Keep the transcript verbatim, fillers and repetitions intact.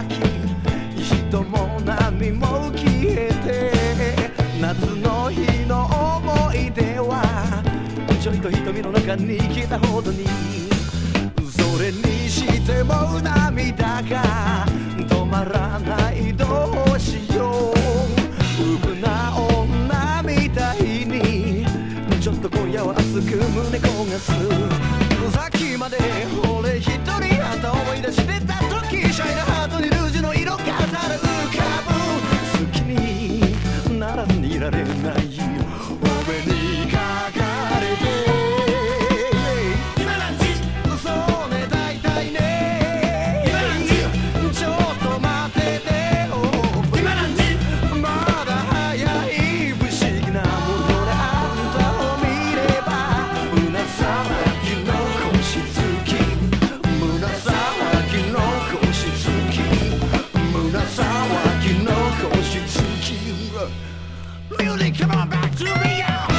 き人も波も消えて夏の日の思い出はちょいと瞳の中に来たほどにそれにしても涙が止まらないどうしよううぶな女みたいにちょっと今夜は熱く胸焦がすさっきまで俺一人あんた思い出してた時シャイなハートにルージュの色がただ浮かぶ好きにならずにいられないお目にかかれて今なんちそうね大体ね今なんちちょっと待ってて今なんちまだ早い不思議なものであんたを見れば胸騒ぎの星月胸騒ぎの星月胸騒ぎの星月 Music come on back to me